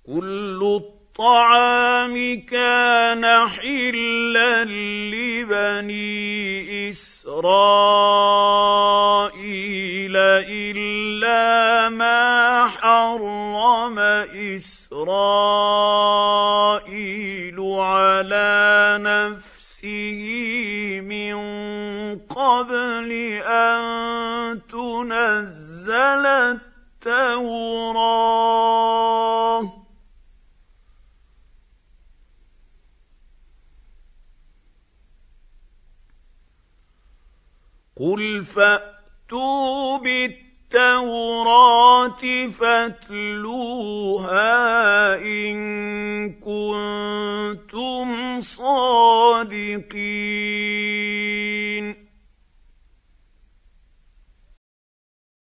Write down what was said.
كل الطعام كان حلا لبني إسرائيل إلا ما حرم إسرائيل على نفسه من قبل أن تنزل التوراة قل فأتوا بالتوراة فاتلوها إن كنتم صادقين